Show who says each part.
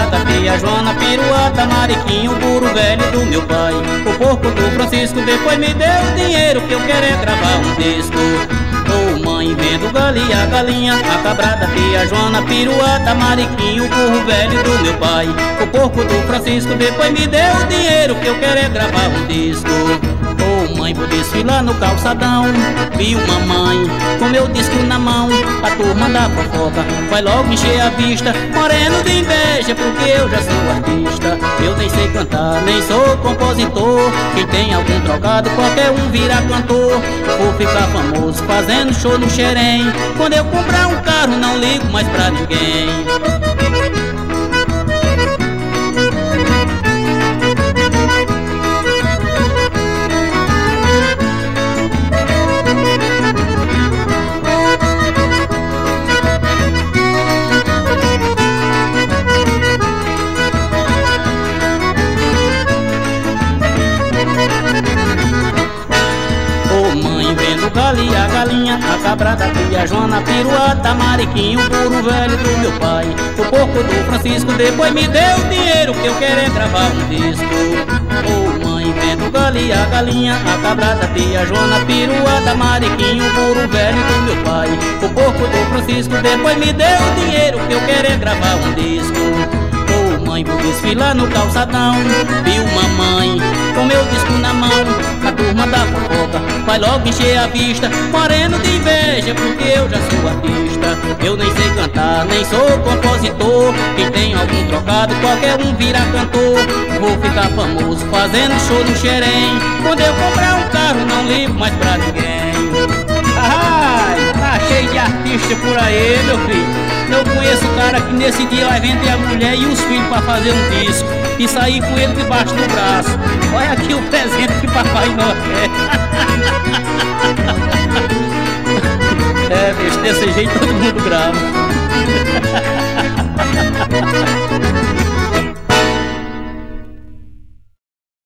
Speaker 1: cabrada, tia Joana, piruata, mariquinho, burro velho do meu pai. O porco do Francisco depois me deu o dinheiro que eu quero é gravar um disco. Ô mãe, vendo galinha, galinha, a cabrada, tia Joana, piruata, mariquinho, burro velho do meu pai. O porco do Francisco depois me deu o dinheiro que eu quero é gravar um disco. Ô mãe, vou desfilar no calçadão, vi uma mãe com meu disco na mão. A turma da fofoca vai logo encher a vista, moreno de inveja porque eu já sou artista. Eu nem sei cantar, nem sou compositor, quem tem algum trocado qualquer um vira cantor. Vou ficar famoso fazendo show no Xerém, quando eu comprar um carro não ligo mais pra ninguém. Galinha, galinha, a cabrada, tia Joana, piruata, mariquinho, burro velho do meu pai. O porco do Francisco depois me deu o dinheiro que eu quero é gravar um disco. Ô mãe, vendo galinha, galinha, a cabrada, tia Joana, piruata, mariquinho, burro velho do meu pai. O porco do Francisco depois me deu o dinheiro que eu quero é gravar um disco. Mãe, vou desfilar no calçadão, vi uma mãe com meu disco na mão. A turma da fofoca vai logo encher a vista, moreno de inveja porque eu já sou artista. Eu nem sei cantar, nem sou compositor, quem tem algum trocado qualquer um vira cantor. Vou ficar famoso fazendo show no Xerém, quando eu comprar um carro não ligo mais pra ninguém. Ai, tá cheio de artista por aí, meu filho. Eu conheço o cara que nesse dia vai vender a mulher e os filhos pra fazer um disco e sair com ele debaixo do braço. Olha aqui o presente que Papai Noel quer. É, bicho, desse jeito todo mundo grava.